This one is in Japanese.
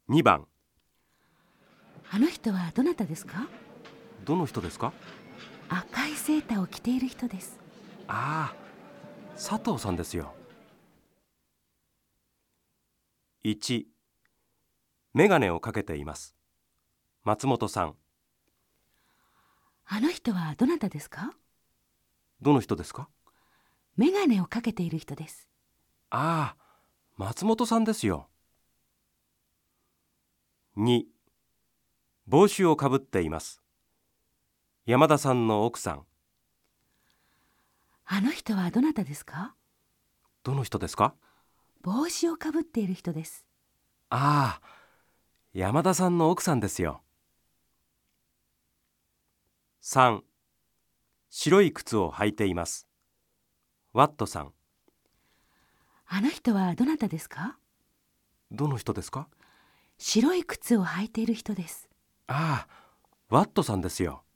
2番。 あの人はどなたですか？ どの人ですか？ 赤いセーターを着ている人です。 ああ、佐藤さんですよ。1、メガネをかけています。松本さん。 あの人はどなたですか？ どの人ですか？ メガネをかけている人です。 ああ、松本さんですよ。2、帽子をかぶっています。山田さんの奥さん。 あの人はどなたですか？ どの人ですか？ 帽子をかぶっている人です。 ああ、山田さんの奥さんですよ。3、白い靴を履いています。ワットさん。 あの人はどなたですか？ どの人ですか？ 白い靴を履いている人です。 ああ、ワットさんですよ。